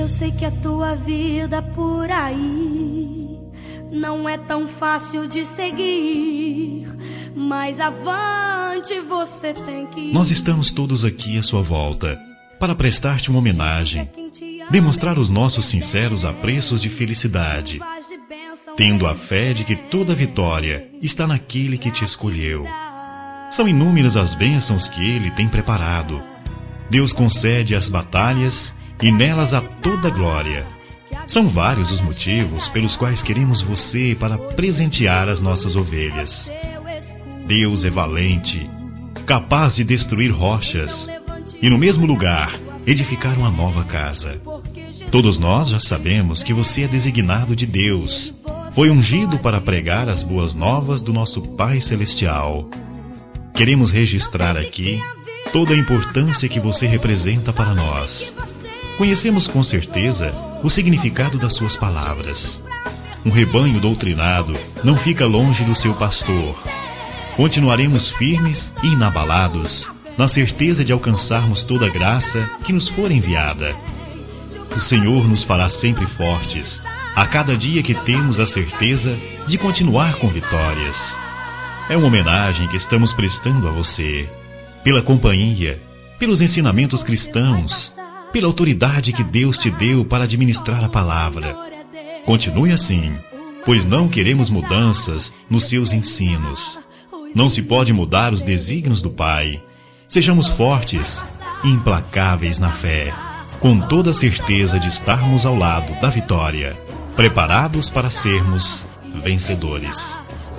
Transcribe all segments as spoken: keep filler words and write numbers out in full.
sei que a tua vida por aí não é tão fácil de seguir, mas avante você tem que ir. Nós estamos todos aqui à sua volta para prestar-te uma homenagem, demonstrar os nossos sinceros apreços de felicidade, tendo a fé de que toda vitória está naquele que te escolheu. São inúmeras as bênçãos que Ele tem preparado. Deus concede as batalhas e nelas há toda a glória. São vários os motivos pelos quais queremos você para presentear as nossas ovelhas. Deus é valente, capaz de destruir rochas e no mesmo lugar edificar uma nova casa. Todos nós já sabemos que você é designado de Deus. Foi ungido para pregar as boas novas do nosso Pai Celestial. Queremos registrar aqui toda a importância que você representa para nós. Conhecemos com certeza o significado das suas palavras. Um rebanho doutrinado não fica longe do seu pastor. Continuaremos firmes e inabalados, na certeza de alcançarmos toda a graça que nos for enviada. O Senhor nos fará sempre fortes, a cada dia que temos a certeza de continuar com vitórias. É uma homenagem que estamos prestando a você, pela companhia, pelos ensinamentos cristãos, pela autoridade que Deus te deu para administrar a palavra. Continue assim, pois não queremos mudanças nos seus ensinos. Não se pode mudar os desígnios do Pai. Sejamos fortes e implacáveis na fé, com toda a certeza de estarmos ao lado da vitória, preparados para sermos vencedores.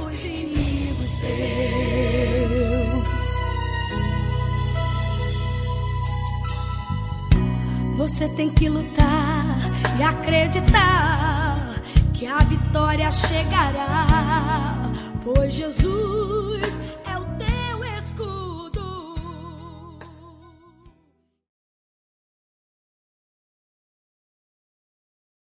Você tem que lutar e acreditar que a vitória chegará, pois Jesus